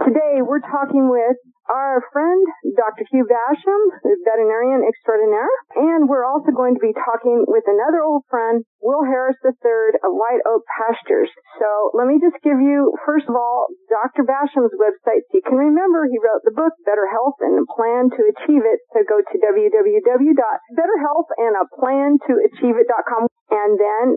Today we're talking with our friend, Dr. Hugh Basham, veterinarian extraordinaire, and we're also going to be talking with another old friend, Will Harris III of White Oak Pastures. So let me just give you, first of all, Dr. Basham's website so you can remember he wrote the book, Better Health and a Plan to Achieve It. So go to www.betterhealthandaplanttoachieveit.com and then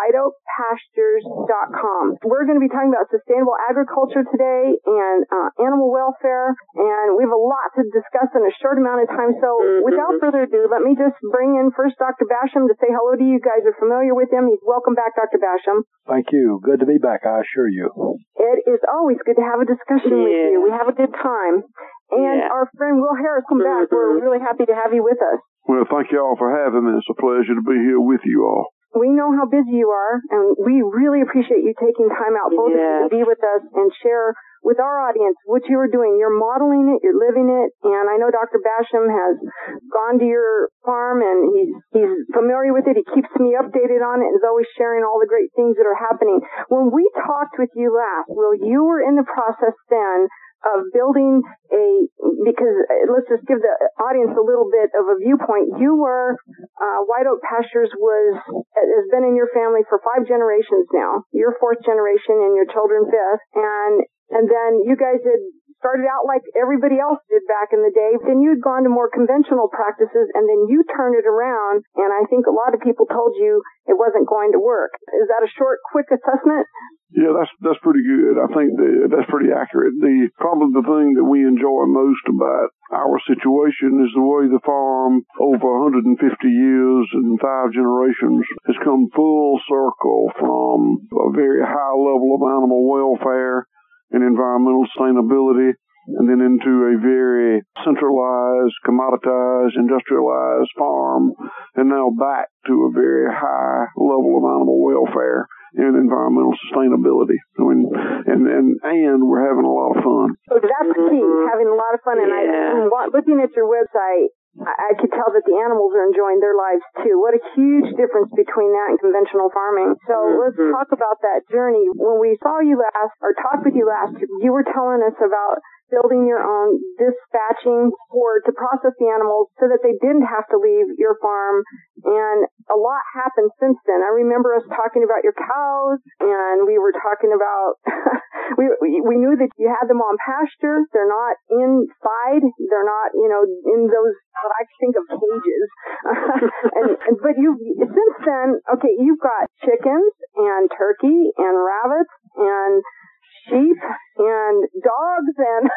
whiteoakpastures.com. We're going to be talking about sustainable agriculture today and animal welfare, and we have a lot to discuss in a short amount of time. So without further ado, let me just bring in first Dr. Basham to say hello to you. You guys are familiar with him. He's welcome back, Dr. Basham. Thank you. Good to be back, I assure you. It is always good to have a discussion with you. We have a good time. And our friend Will Harris, come back. We're really happy to have you with us. Well, thank you all for having me. It's a pleasure to be here with you all. We know how busy you are, and we really appreciate you taking time out both of you to be with us and share with our audience what you are doing. You're modeling it, you're living it, and I know Dr. Basham has gone to your farm, and he's familiar with it. He keeps me updated on it and is always sharing all the great things that are happening. When we talked with you last, Will, you were in the process then of building because let's just give the audience a little bit of a viewpoint. You were, White Oak Pastures has been in your family for 5 generations now. You're 4th generation and your children 5th. And then you guys had started out like everybody else did back in the day. Then you'd gone to more conventional practices and then you turned it around. And I think a lot of people told you it wasn't going to work. Is that a short, quick assessment? Yeah, that's pretty good. I think that's pretty accurate. Probably the thing that we enjoy most about our situation is the way the farm over 150 years and 5 generations has come full circle from a very high level of animal welfare and environmental sustainability, and then into a very centralized, commoditized, industrialized farm, and now back to a very high level of animal welfare and environmental sustainability. I mean, and we're having a lot of fun. So that's the key, having a lot of fun. And looking at your website, I could tell that the animals are enjoying their lives too. What a huge difference between that and conventional farming. So let's talk about that journey. When we saw you last, or talked with you last, you were telling us about building your own dispatching to process the animals so that they didn't have to leave your farm. And a lot happened since then. I remember us talking about your cows, and we were talking about, we knew that you had them on pasture. They're not inside. They're not, in those, what I think of cages. But since then, okay, you've got chickens and turkey and rabbits and sheep and dogs and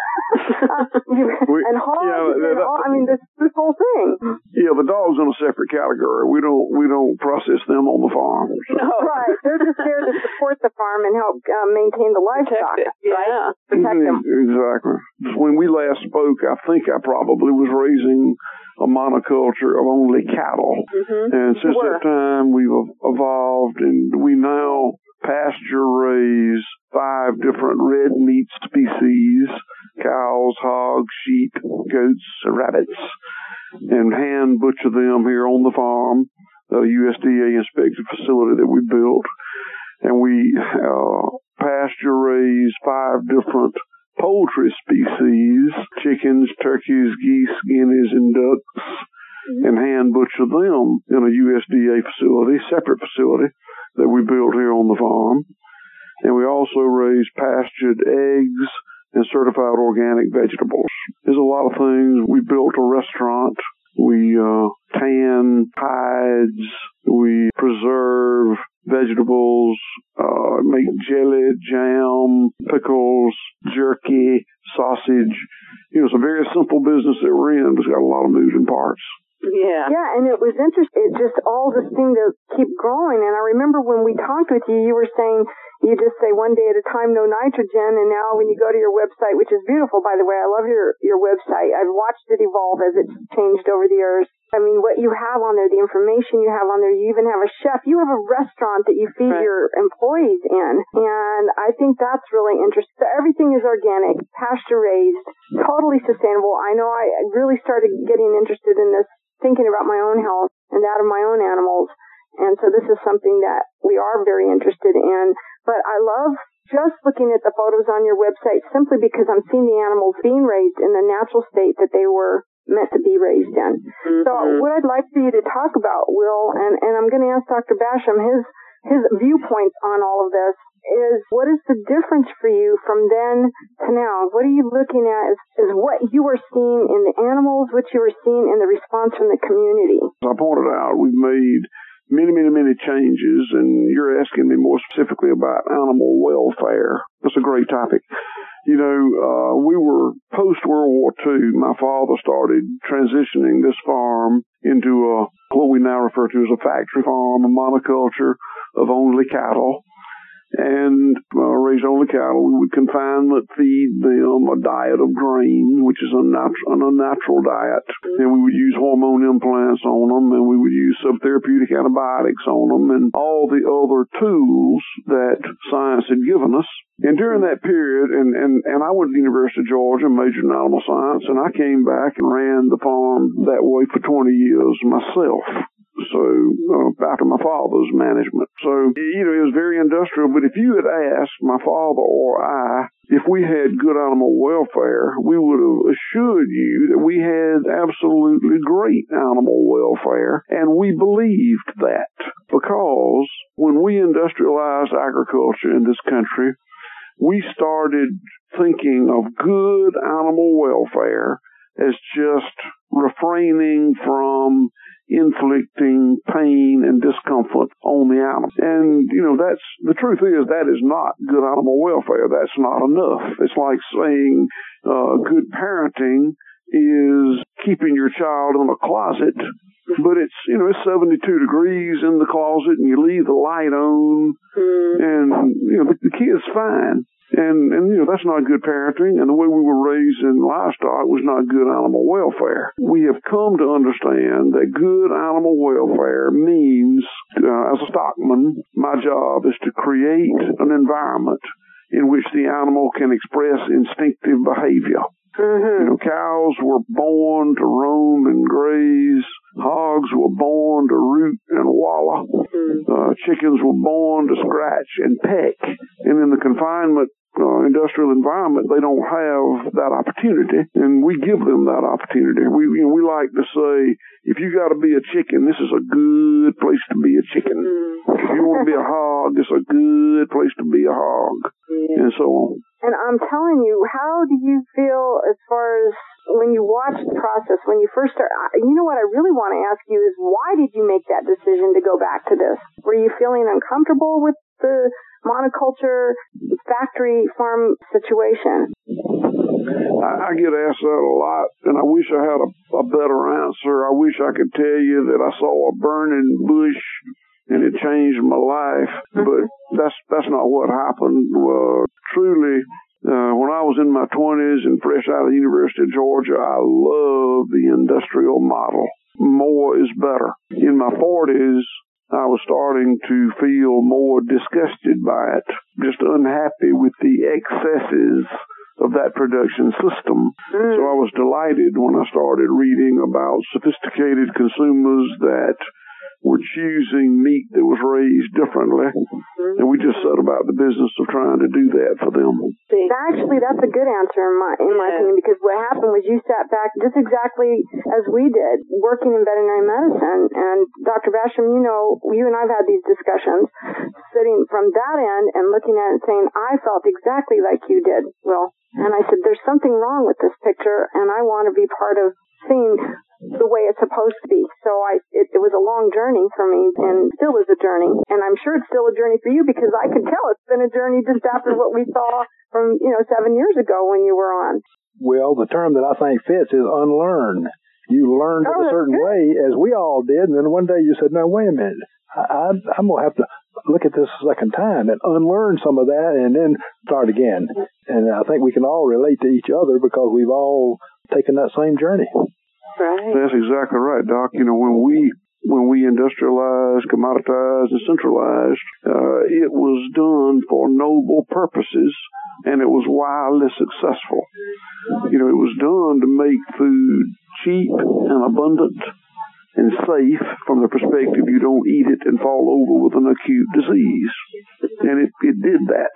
and hogs this whole thing. Yeah, the dogs in a separate category. We don't process them on the farm. So. No, right. They're just there to support the farm and help maintain the livestock. Protect them. Exactly. When we last spoke, I think I probably was raising a monoculture of only cattle. And since that time, we've evolved, and we now pasture raise 5 different red meat species: cows, hogs, sheep, goats, rabbits, and hand butcher them here on the farm, the USDA inspected facility that we built. And we pasture raise 5 different poultry species: chickens, turkeys, geese, guineas, and ducks, and hand butcher them in a USDA facility, separate facility that we built here on the farm. And we also raise pastured eggs and certified organic vegetables. There's a lot of things. We built a restaurant. We tan hides. We preserve vegetables, make jelly, jam, pickles, jerky, sausage. It's a very simple business that we're in, but it's got a lot of moving parts. Yeah, and it was interesting. It just all just seemed to keep growing. And I remember when we talked with you, you were saying you just say one day at a time, no nitrogen. And now when you go to your website, which is beautiful, by the way, I love your website. I've watched it evolve as it's changed over the years. I mean, what you have on there, the information you have on there, you even have a chef. You have a restaurant that you feed your employees in. And I think that's really interesting. So everything is organic, pasture raised, totally sustainable. I know I really started getting interested in this, thinking about my own health and that of my own animals. And so this is something that we are very interested in. But I love just looking at the photos on your website simply because I'm seeing the animals being raised in the natural state that they were meant to be raised in. So what I'd like for you to talk about, Will, and I'm going to ask Dr. Basham his viewpoints on all of this, is what is the difference for you from then to now? What are you looking at as what you were seeing in the animals, what you were seeing in the response from the community? As I pointed out, we've made many changes, and you're asking me more specifically about animal welfare. That's a great topic. You know, we were post-World War II. My father started transitioning this farm into what we now refer to as a factory farm, a monoculture of only cattle. And raised only cattle. We would confinement feed them a diet of grain, which is an unnatural diet. And we would use hormone implants on them, and we would use subtherapeutic antibiotics on them, and all the other tools that science had given us. And during that period, and I went to the University of Georgia, majored in animal science, and I came back and ran the farm that way for 20 years myself. So, after my father's management. So, you know, it was very industrial, but if you had asked my father or I if we had good animal welfare, we would have assured you that we had absolutely great animal welfare, and we believed that. Because when we industrialized agriculture in this country, we started thinking of good animal welfare as just refraining from inflicting pain and discomfort on the animal. And, you know, that's the truth is that is not good animal welfare. That's not enough. It's like saying good parenting is keeping your child in a closet, but it's, you know, it's 72 degrees in the closet and you leave the light on and, you know, the kid's fine. And you know, that's not good parenting, and the way we were raised in livestock was not good animal welfare. We have come to understand that good animal welfare means, as a stockman, my job is to create an environment in which the animal can express instinctive behavior. You know, cows were born to roam and graze. Hogs were born to root and wallow. Chickens were born to scratch and peck. And in the confinement industrial environment, they don't have that opportunity, and we give them that opportunity. We like to say, if you got to be a chicken, this is a good place to be a chicken. If you want to be a hog, it's a good place to be a hog, and so on. And I'm telling you, how do you feel as far as when you watch the process, when you first start? You know what I really want to ask you is, why did you make that decision to go back to this? Were you feeling uncomfortable with the monoculture factory farm situation? I get asked that a lot, and I wish I had a better answer. I wish I could tell you that I saw a burning bush and it changed my life, but that's not what happened. Truly, when I was in my 20s and fresh out of the University of Georgia, I loved the industrial model. More is better. In my 40s, I was starting to feel more disgusted by it, just unhappy with the excesses of that production system. So I was delighted when I started reading about sophisticated consumers that were choosing meat that was raised differently, and we just set about the business of trying to do that for them. Actually, that's a good answer in my opinion, because what happened was you sat back just exactly as we did, working in veterinary medicine. And Dr. Basham, you know, you and I've had these discussions, sitting from that end and looking at it and saying, I felt exactly like you did, Will. And I said, there's something wrong with this picture, and I want to be part of seeing the way it's supposed to be. So it was a long journey for me, and still is a journey. And I'm sure it's still a journey for you, because I can tell it's been a journey just after what we saw from, 7 years ago when you were on. Well, the term that I think fits is unlearn. You learned it a certain way, as we all did, and then one day you said, no, wait a minute. I'm going to have to look at this a second time and unlearn some of that and then start again. And I think we can all relate to each other because we've all taken that same journey. Right. That's exactly right, Doc. You know, when we industrialized, commoditized, and centralized, it was done for noble purposes, and it was wildly successful. You know, it was done to make food cheap and abundant and safe from the perspective you don't eat it and fall over with an acute disease. And it did that.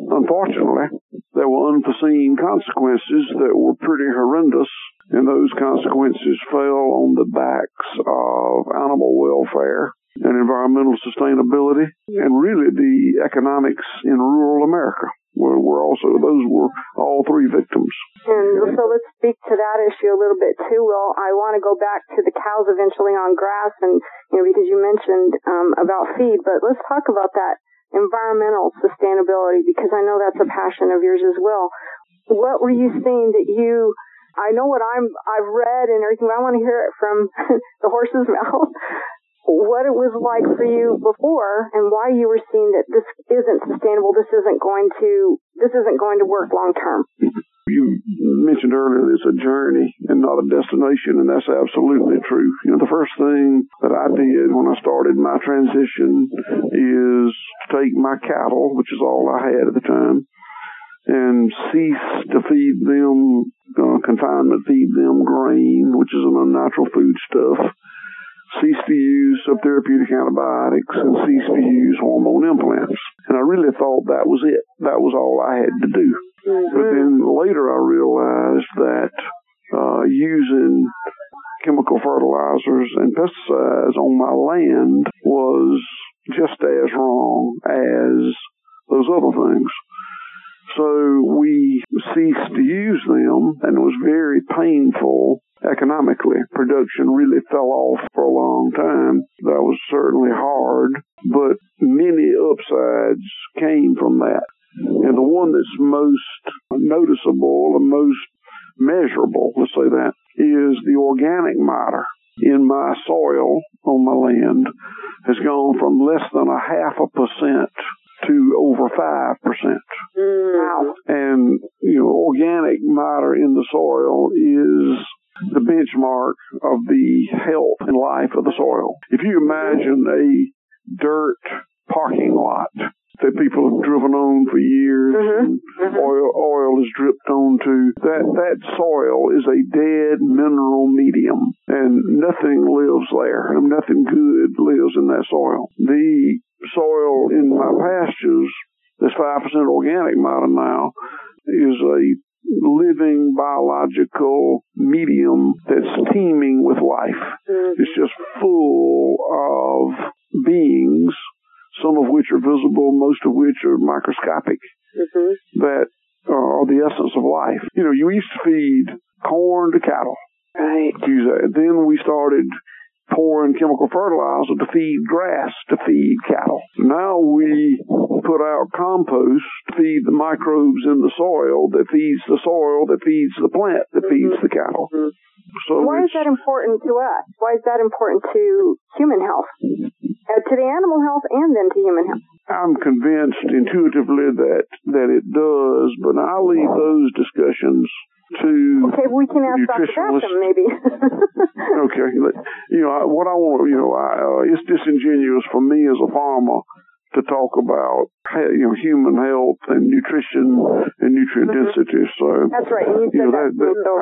unfortunately, there were unforeseen consequences that were pretty horrendous, and those consequences fell on the backs of animal welfare and environmental sustainability, and really the economics in rural America. Those were all three victims. And so let's speak to that issue a little bit too, Will. I want to go back to the cows eventually on grass, and because you mentioned about feed, but let's talk about that environmental sustainability, because I know that's a passion of yours as well. What were you seeing that I know what I've read and everything, but I want to hear it from the horse's mouth. What it was like for you before, and why you were seeing that this isn't sustainable, this isn't going to work long term. You mentioned earlier it's a journey and not a destination, and that's absolutely true. The first thing that I did when I started my transition is to take my cattle, which is all I had at the time, and cease to feed them confinement, feed them grain, which is an unnatural foodstuff. Cease to use subtherapeutic antibiotics, and cease to use hormone implants. And I really thought that was it. That was all I had to do. Mm-hmm. But then later I realized that using chemical fertilizers and pesticides on my land was just as wrong as those other things. So we ceased to use them, and it was very painful economically. Production really fell off for a long time. That was certainly hard, but many upsides came from that. And the one that's most noticeable and most measurable, let's say that, is the organic matter in my soil on my land has gone from less than 0.5% to over 5%. Wow. And, organic matter in the soil is the benchmark of the health and life of the soil. If you imagine a dirt parking lot that people have driven on for years, and oil is dripped onto, that soil is a dead mineral medium, and nothing lives there. Nothing good lives in that soil. The soil in my pastures, this 5% organic matter now, is a living biological medium that's teeming with life. It's just full of beings, some of which are visible, most of which are microscopic, that are the essence of life. You used to feed corn to cattle. Right. Then we started pouring chemical fertilizer to feed grass, to feed cattle. Now we put out compost to feed the microbes in the soil that feeds the soil, that feeds the plant, that feeds the cattle. So why is that important to us? Why is that important to human health? To the animal health and then to human health? I'm convinced intuitively that it does, but I'll leave those discussions to we can ask Dr. Basham, maybe. Okay. What I want, it's disingenuous for me as a farmer to talk about, human health and nutrition and nutrient density. So that's right. And you said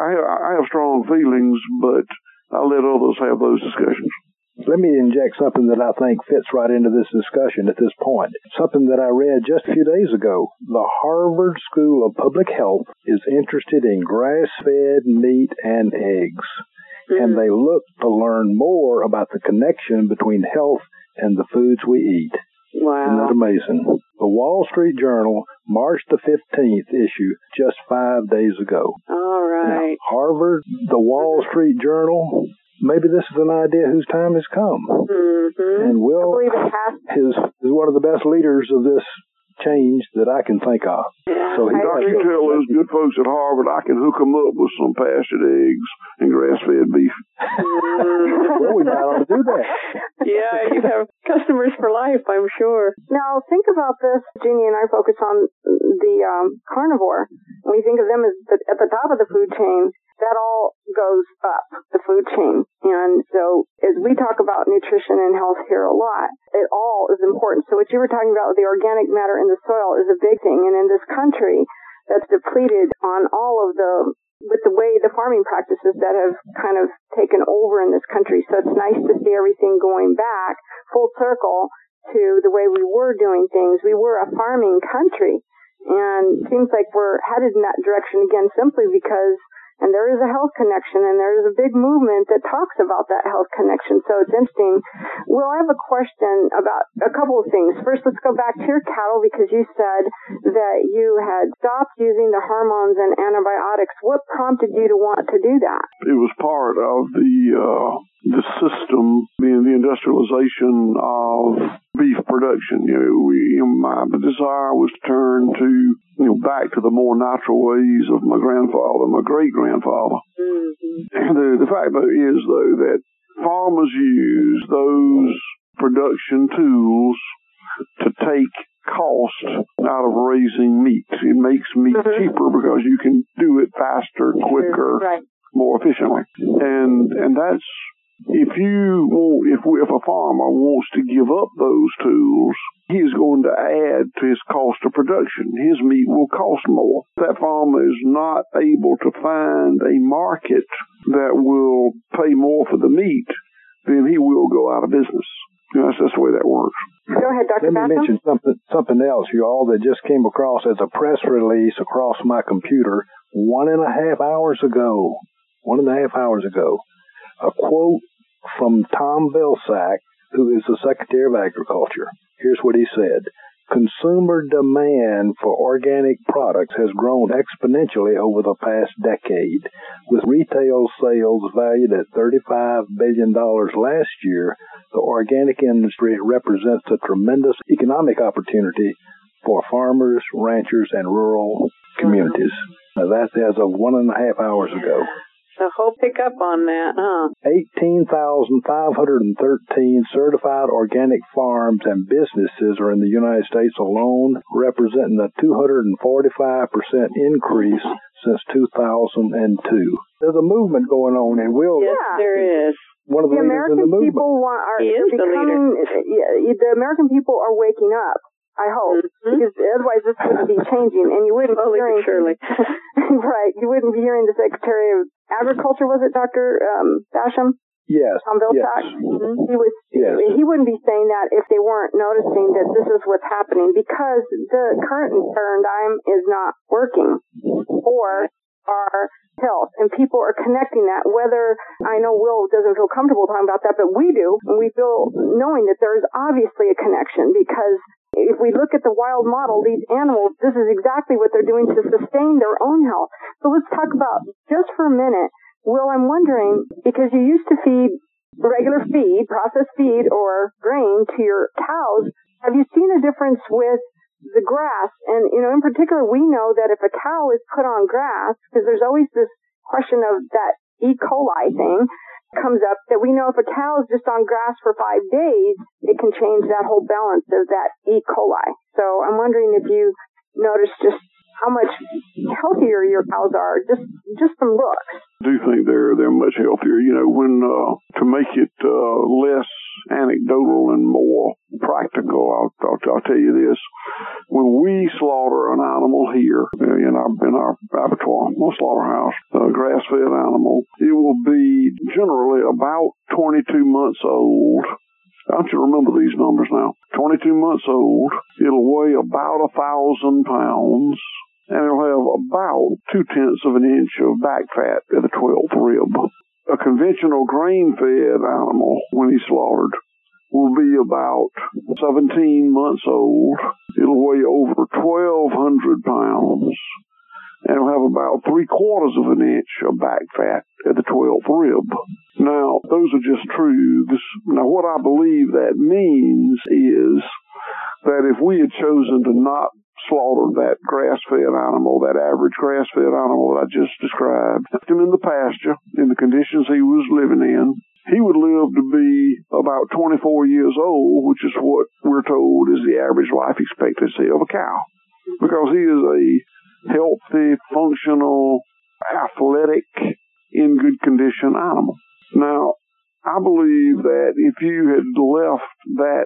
I have strong feelings, but I'll let others have those discussions. Let me inject something that I think fits right into this discussion at this point. Something that I read just a few days ago. The Harvard School of Public Health is interested in grass-fed meat and eggs. And they look to learn more about the connection between health and the foods we eat. Wow. Isn't that amazing? The Wall Street Journal, March the 15th issue, just 5 days ago. All right. Now, Harvard, the Wall Street Journal, maybe this is an idea whose time has come. And Will is one of the best leaders of this change that I can think of. So Dr. You tell those good folks at Harvard I can hook them up with some pastured eggs and grass-fed beef. Well, we might ought to do that. Yeah, you have customers for life, I'm sure. Now, think about this. Jeannie and I focus on the carnivore. When you think of them as at the top of the food chain, that all goes up the food chain. And so as we talk about nutrition and health here a lot, it all is important. So what you were talking about with the organic matter in the soil is a big thing. And in this country that's depleted on all of with the way the farming practices that have kind of taken over in this country. So it's nice to see everything going back full circle to the way we were doing things. We were a farming country. And it seems like we're headed in that direction again simply because, and there is a health connection, and there is a big movement that talks about that health connection. So it's interesting. Will, I have a question about a couple of things. First, let's go back to your cattle, because you said that you had stopped using the hormones and antibiotics. What prompted you to want to do that? It was part of the system, the industrialization of beef production. My desire was to turn to back to the more natural ways of my grandfather, my great-grandfather. Mm-hmm. The fact is, though, that farmers use those production tools to take cost out of raising meat. It makes meat cheaper because you can do it faster, quicker, more efficiently. And that's, if a farmer wants to give up those tools, he's going to add to his cost of production. His meat will cost more. If that farmer is not able to find a market that will pay more for the meat, then he will go out of business. That's the way that works. Go ahead, Dr. Let me mention something else, you all, that just came across as a press release across my computer 1.5 hours ago. 1.5 hours ago. A quote from Tom Vilsack, who is the Secretary of Agriculture. Here's what he said. Consumer demand for organic products has grown exponentially over the past decade. With retail sales valued at $35 billion last year, the organic industry represents a tremendous economic opportunity for farmers, ranchers, and rural communities. Now, that's as of 1.5 hours ago. The whole pickup on that, huh? 18,513 certified organic farms and businesses are in the United States alone, representing a 245% increase since 2002. There's a movement going on, and Yes, there is. One of the leaders in the movement. The American people are waking up. I hope, because otherwise this wouldn't be changing, and you wouldn't be hearing. Surely. Right, you wouldn't be hearing the Secretary of Agriculture, was it Dr. Basham? Yes. Tom Vilsack? Yes. Mm-hmm. He wouldn't be saying that if they weren't noticing that this is what's happening, because the current paradigm is not working for our health, and people are connecting that. Whether, I know Will doesn't feel comfortable talking about that, but we do, and we feel knowing that there is obviously a connection, because if we look at the wild model, these animals, this is exactly what they're doing to sustain their own health. So let's talk about, just for a minute, Will, I'm wondering, because you used to feed regular feed, processed feed, or grain to your cows, have you seen a difference with the grass? And, in particular, we know that if a cow is put on grass, because there's always this question of that E. coli thing comes up, that we know if a cow is just on grass for 5 days, it can change that whole balance of that E. coli. So I'm wondering if you notice just how much healthier your cows are, just from looks. I do think they're much healthier. When to make it less anecdotal and more practical, I'll tell you this: when we slaughter an animal here in our abattoir, slaughterhouse, a grass-fed animal, it will be generally about 22 months old. I want you to remember these numbers now. 22 months old. It'll weigh about 1,000 pounds. And it'll have about 0.2 of an inch of back fat at the 12th rib. A conventional grain-fed animal, when he's slaughtered, will be about 17 months old. It'll weigh over 1,200 pounds. And it'll have about 3/4 of an inch of back fat at the 12th rib. Now, those are just truths. Now, what I believe that means is that if we had chosen to not slaughter that grass-fed animal, that average grass-fed animal that I just described, left him in the pasture in the conditions he was living in, he would live to be about 24 years old, which is what we're told is the average life expectancy of a cow, because he is a healthy, functional, athletic, in good condition animal. Now, I believe that if you had left that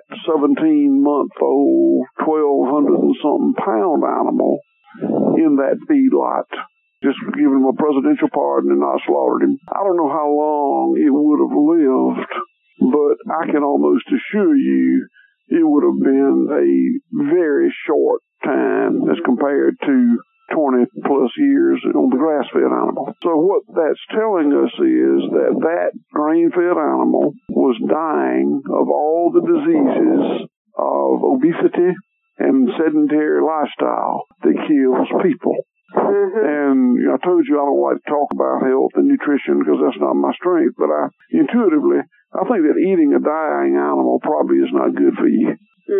17-month-old, 1,200 and something pound animal in that feedlot, just given him a presidential pardon and not slaughtered him, I don't know how long it would have lived, but I can almost assure you it would have been a very short time as compared to 20 plus years on the grass-fed animal. So what that's telling us is that grain-fed animal was dying of all the diseases of obesity and sedentary lifestyle that kills people. And I told you I don't like to talk about health and nutrition because that's not my strength, but intuitively, I think that eating a dying animal probably is not good for you.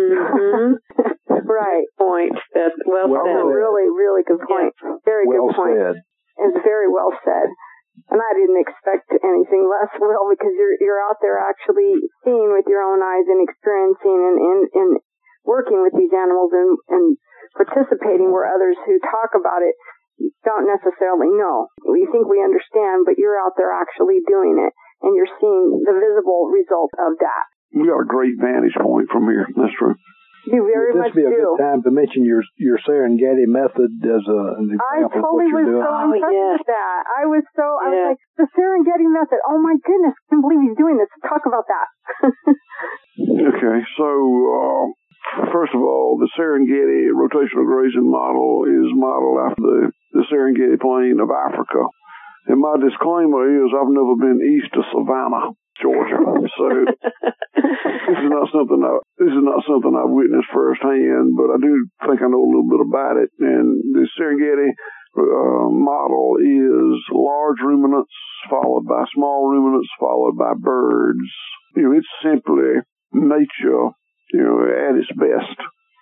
Right. Point. That's well said. Really, really good point. Yeah. Very good point. Said. It's very well said. And I didn't expect anything less, Will, because you're out there actually seeing with your own eyes and experiencing and working with these animals and participating where others who talk about it don't necessarily know. We think we understand, but you're out there actually doing it, and you're seeing the visible result of that. We got a great vantage point from here. That's true. You very much do. This would be a good time to mention your Serengeti method as an example. I totally was so impressed with that. I was like, the Serengeti method. Oh my goodness, I can't believe he's doing this. Talk about that. Okay, so first of all, the Serengeti rotational grazing model is modeled after the Serengeti plain of Africa. And my disclaimer is I've never been east of Savannah, Georgia. So this is not something I've witnessed firsthand, but I do think I know a little bit about it. And the Serengeti model is large ruminants followed by small ruminants followed by birds. It's simply nature, at its best.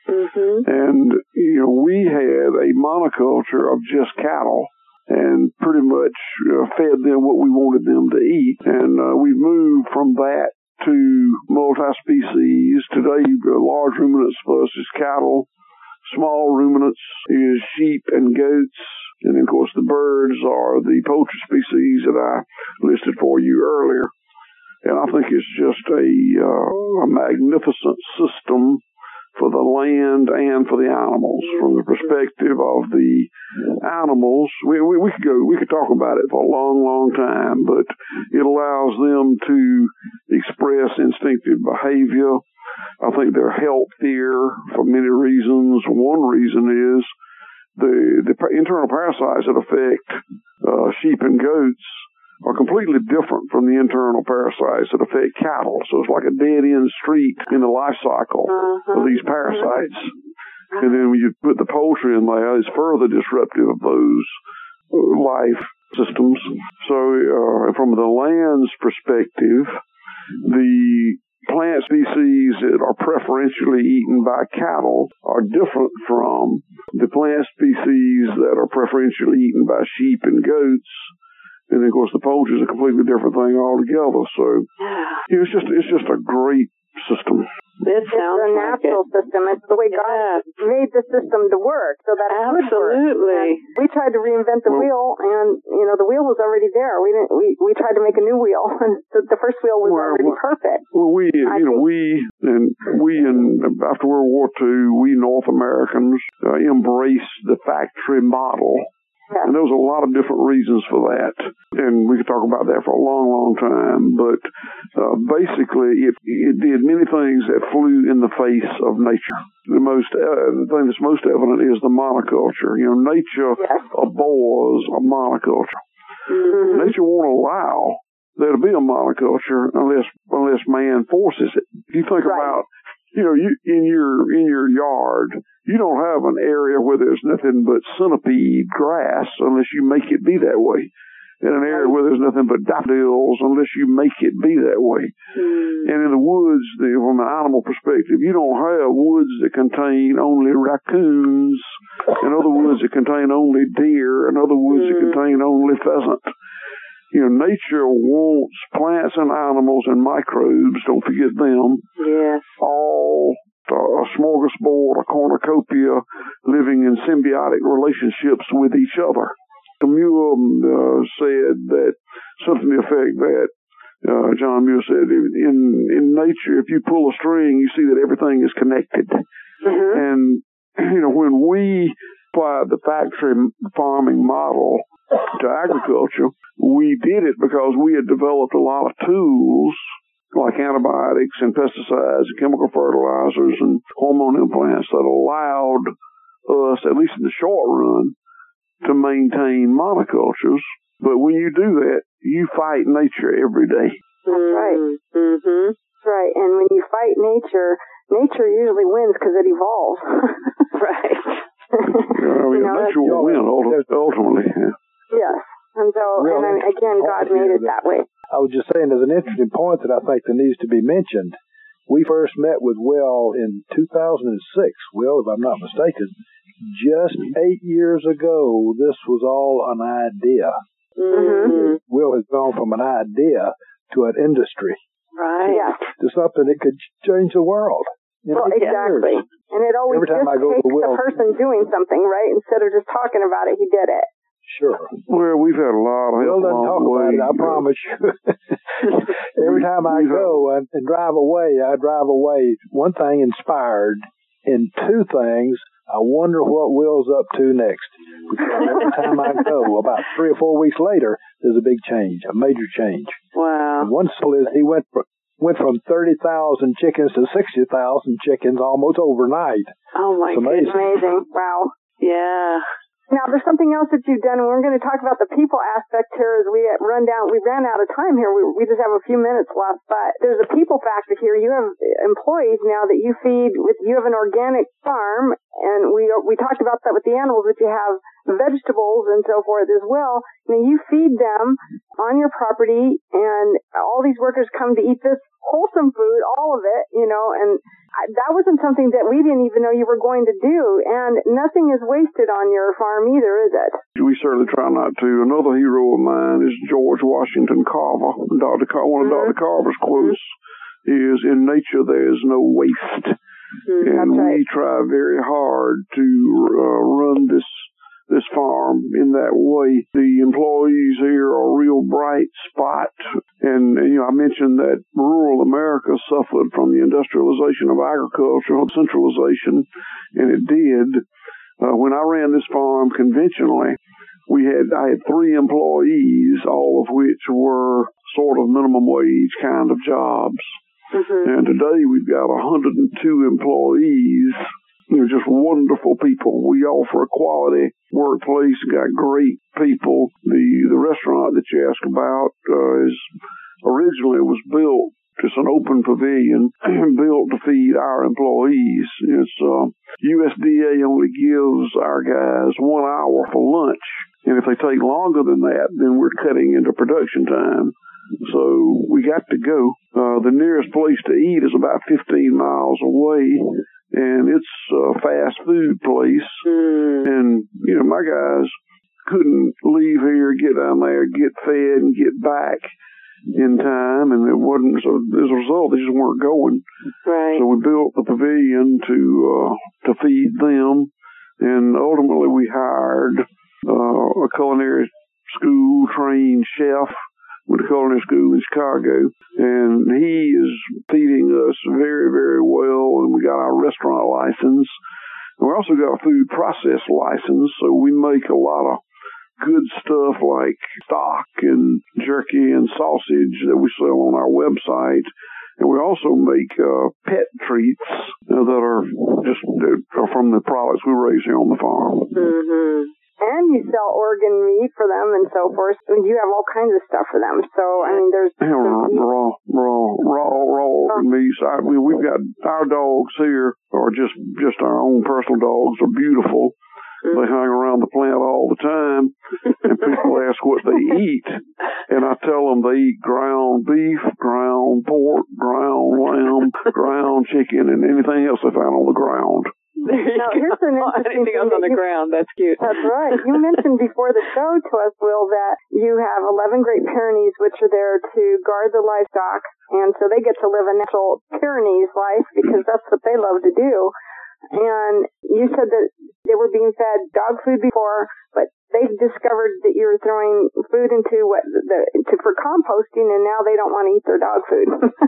And we had a monoculture of just cattle and pretty much fed them what we wanted them to eat. And we moved from that to multi-species. Today, large ruminants for us is cattle. Small ruminants is sheep and goats. And, of course, the birds are the poultry species that I listed for you earlier. And I think it's just a magnificent system for the land and for the animals. From the perspective of the animals, we could talk about it for a long, long time, but it allows them to express instinctive behavior. I think they're healthier for many reasons. One reason is the internal parasites that affect sheep and goats are completely different from the internal parasites that affect cattle. So it's like a dead-end street in the life cycle of these parasites. And then when you put the poultry in there, it's further disruptive of those life systems. So from the land's perspective, the plant species that are preferentially eaten by cattle are different from the plant species that are preferentially eaten by sheep and goats. And, of course, the poultry is a completely different thing altogether. So it's just a great system. It sounds it's a natural system. It's the way God made the system to work. So that's absolutely. We tried to reinvent the wheel, and the wheel was already there. We tried to make a new wheel, and the first wheel was already perfect. Well, after World War II, we North Americans embraced the factory model. Yeah. And there was a lot of different reasons for that. And we could talk about that for a long, long time. But basically, it did many things that flew in the face of nature. The thing that's most evident is the monoculture. Nature abhors a monoculture. Nature won't allow there to be a monoculture unless man forces it. If you think about, you in your yard, you don't have an area where there's nothing but centipede grass unless you make it be that way. In an area where there's nothing but daffodils unless you make it be that way. And in the woods, from an animal perspective, you don't have woods that contain only raccoons and other woods that contain only deer and other woods that contain only pheasant. Nature wants plants and animals and microbes, don't forget them, all a smorgasbord, a cornucopia, living in symbiotic relationships with each other. Muir said that something to the effect that John Muir said, in nature, if you pull a string, you see that everything is connected. And, when we applied the factory farming model to agriculture, we did it because we had developed a lot of tools like antibiotics and pesticides and chemical fertilizers and hormone implants that allowed us, at least in the short run, to maintain monocultures. But when you do that, you fight nature every day. That's right. Mm-hmm. That's right. And when you fight nature, nature usually wins because it evolves. Right. Nature will win ultimately. Yeah. Yes. And so, again, God made it that way. I was just saying, there's an interesting point that I think that needs to be mentioned. We first met with Will in 2006, Will, if I'm not mistaken. Just 8 years ago, this was all an idea. Mm-hmm. Will has gone from an idea to an industry. Right. Yes. To something that could change the world. Well, exactly. Years. And it always just takes the person doing something, right? Instead of just talking about it, he did it. Sure. Well, we've had a lot of help. Will doesn't talk about it, I promise you. Every time I go and drive away, one thing inspired, and two things, I wonder what Will's up to next. Because every time I go, about 3 or 4 weeks later, there's a big change, a major change. Wow. And one is he went from 30,000 chickens to 60,000 chickens almost overnight. Oh, my goodness. Amazing. Wow. Yeah. Now, there's something else that you've done, and we're going to talk about the people aspect here as we ran out of time here. We just have a few minutes left, but there's a people factor here. You have employees now that you feed you have an organic farm, and we talked about that with the animals, but you have vegetables and so forth as well. Now, you feed them on your property, and all these workers come to eat this wholesome food, all of it, and that wasn't something that we didn't even know you were going to do, and nothing is wasted on your farm either, is it? We certainly try not to. Another hero of mine is George Washington Carver. One of Dr. Carver's quotes is, "In nature there is no waste." And we try very hard to run this farm in that way. The employees here are a real bright spot. And I mentioned that rural America suffered from the industrialization of agriculture, centralization, and it did. When I ran this farm conventionally, I had 3 employees, all of which were sort of minimum wage kind of jobs. Mm-hmm. And today we've got 102 employees. Just wonderful people. We offer a quality workplace, got great people. The restaurant that you asked about originally was built, just an open pavilion, built to feed our employees. It's USDA only gives our guys 1 hour for lunch, and if they take longer than that, then we're cutting into production time. So we got to go. The nearest place to eat is about 15 miles away, and it's a fast food place. And, my guys couldn't leave here, get down there, get fed, and get back in time, and it wasn't, so as a result, they just weren't going. Right. So we built the pavilion to feed them, and ultimately we hired a culinary school trained chef with a culinary school in Chicago, and he is feeding us very, very well, and we got our restaurant license. And we also got a food process license, so we make a lot of good stuff like stock and jerky and sausage that we sell on our website. And we also make pet treats that are from the products we raise here on the farm. Mm-hmm. And you sell organ meat for them and so forth. You have all kinds of stuff for them. So, there's... raw meats. We've got our dogs here are just our own personal dogs are beautiful. Mm-hmm. They hang around the plant all the time, and people ask what they eat, and I tell them they eat ground beef, ground pork, ground lamb, ground chicken, and anything else they find on the ground. Now, here's an interesting anything else on the ground. That's cute. That's right. You mentioned before the show to us, Will, that you have 11 Great Pyrenees, which are there to guard the livestock, and so they get to live a natural Pyrenees life because that's what they love to do. And you said that they were being fed dog food before, but they've discovered that you were throwing food into for composting, and now they don't want to eat their dog food.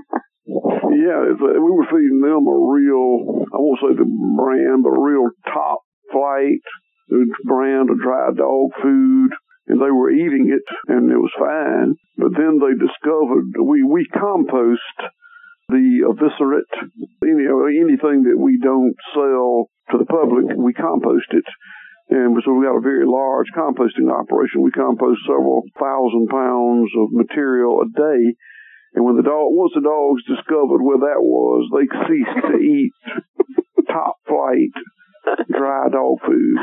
Yeah, we were feeding them a real, I won't say the brand, but a real top flight brand of dry dog food, and they were eating it, and it was fine. But then they discovered we compost the eviscerate anything that we don't sell to the public, we compost it. And so we got a very large composting operation. We compost several thousand pounds of material a day. And once the dogs discovered where that was, they ceased to eat top flight dry dog food.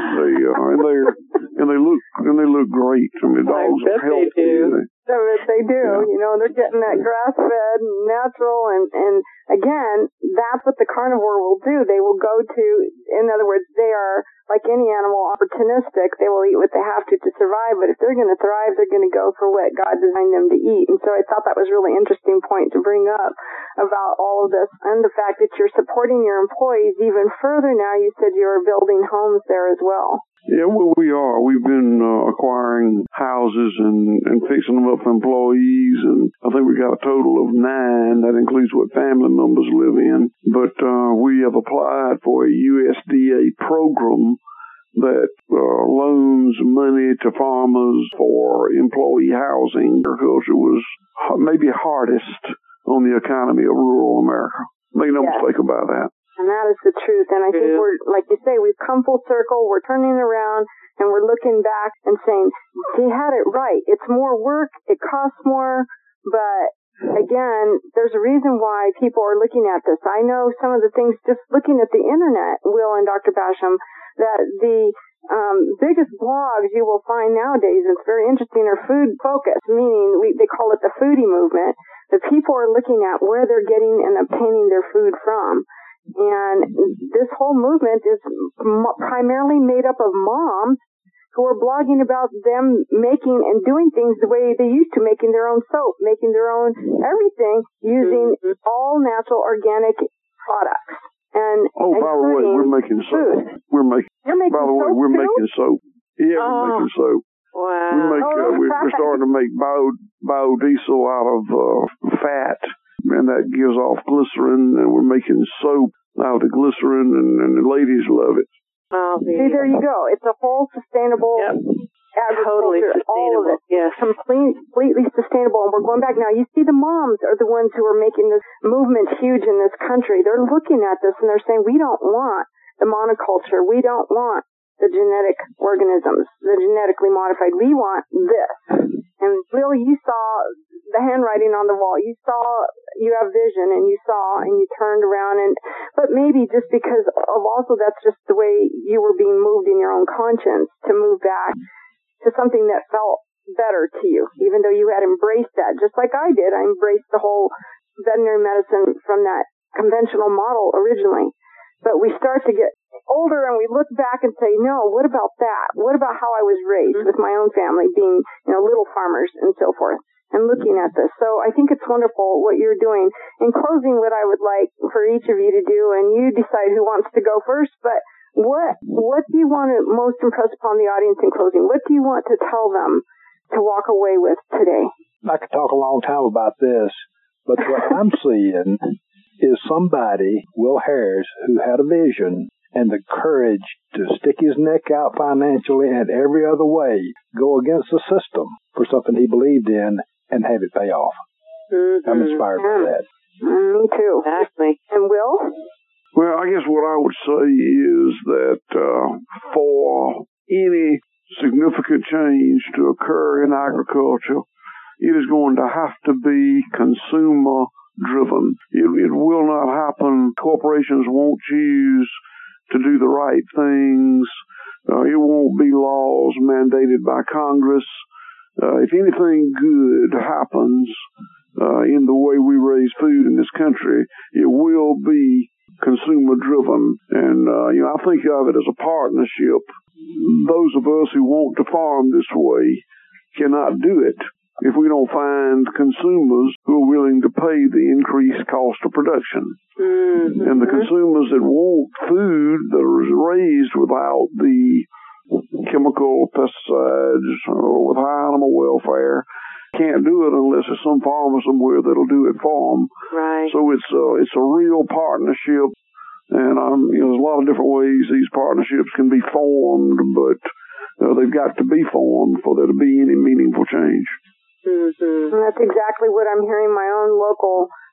They look great. I mean, dogs are healthy. They do. Yeah. You know, they're getting that grass-fed, natural, and again, that's what the carnivore will do. They will go to, in other words, they are, like any animal, opportunistic. They will eat what they have to survive, but if they're going to thrive, they're going to go for what God designed them to eat. And so I thought that was a really interesting point to bring up about all of this, and the fact that you're supporting your employees even further now. You said you were building homes there as well. Yeah, well, we are. We've been acquiring houses and fixing them up for employees, and I think we got a total of 9. That includes what family members live in. But we have applied for a USDA program that loans money to farmers for employee housing. Agriculture was maybe hardest on the economy of rural America. Make no mistake about that. And that is the truth. And I think we're, like you say, we've come full circle. We're turning around and we're looking back and saying, they had it right. It's more work. It costs more. But again, there's a reason why people are looking at this. I know some of the things just looking at the internet, Will and Dr. Basham, that the biggest blogs you will find nowadays, it's very interesting, are food focused, meaning they call it the foodie movement. The people are looking at where they're getting and obtaining their food from. And this whole movement is primarily made up of moms who are blogging about them making and doing things the way they used to, making their own soap, making their own everything, using all natural organic products. And by the way, we're making soap. We're making soap. Yeah, we're making soap. Wow. We're starting to make biodiesel out of fat, and that gives off glycerin, and we're making soap out of glycerin, and the ladies love it. Oh, see, there you go. It's a whole sustainable agriculture, totally all of it. Yes. Completely sustainable. And we're going back now. You see, the moms are the ones who are making this movement huge in this country. They're looking at this and they're saying, we don't want the monoculture. We don't want the genetic organisms, the genetically modified. We want this. And Will, you saw the handwriting on the wall. You have vision, and you saw, and you turned around, but maybe just because of also that's just the way you were being moved in your own conscience to move back to something that felt better to you, even though you had embraced that, just like I did. I embraced the whole veterinary medicine from that conventional model originally. But we start to get older and we look back and say, no, what about that? What about how I was raised with my own family being, little farmers and so forth, and looking at this. So I think it's wonderful what you're doing. In closing, what I would like for each of you to do, and you decide who wants to go first, but what do you want to most impress upon the audience in closing? What do you want to tell them to walk away with today? I could talk a long time about this, but what I'm seeing is somebody, Will Harris, who had a vision and the courage to stick his neck out financially and every other way, go against the system for something he believed in and have it pay off. Mm-hmm. I'm inspired by that. Me too. Exactly. And Will? Well, I guess what I would say is that for any significant change to occur in agriculture, it is going to have to be consumer driven. It will not happen. Corporations won't choose to do the right things. It won't be laws mandated by Congress. If anything good happens in the way we raise food in this country, it will be consumer driven. And I think of it as a partnership. Those of us who want to farm this way cannot do it if we don't find consumers who are willing to pay the increased cost of production. Mm-hmm. And the consumers that want food that is raised without the chemical pesticides or with high animal welfare can't do it unless there's some farmer somewhere that'll do it for them. Right. So it's a real partnership, and there's a lot of different ways these partnerships can be formed, but they've got to be formed for there to be any meaningful change. Mm-hmm. And that's exactly what I'm hearing my own local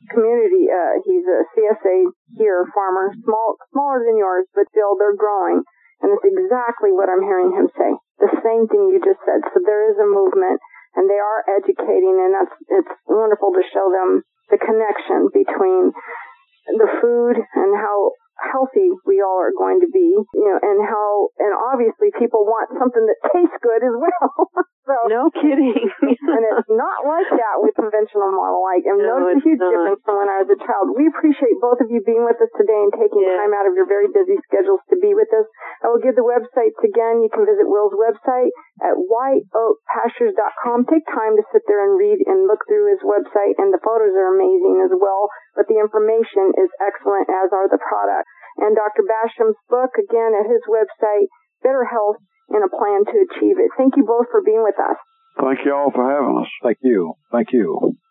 community. He's a CSA here farmer, smaller than yours, but still they're growing. And it's exactly what I'm hearing him say. The same thing you just said. So there is a movement, and they are educating, and it's wonderful to show them the connection between the food and how healthy we all are going to be, and obviously people want something that tastes good as well. So, no kidding. And it's not like that with conventional model. I've noticed a huge difference from when I was a child. We appreciate both of you being with us today and taking time out of your very busy schedules to be with us. I will give the websites again. You can visit Will's website at whiteoakpastures.com. Take time to sit there and read and look through his website, and the photos are amazing as well, but the information is excellent, as are the products. And Dr. Basham's book, again, at his website, Better Health and a Plan to Achieve It. Thank you both for being with us. Thank you all for having us. Thank you. Thank you.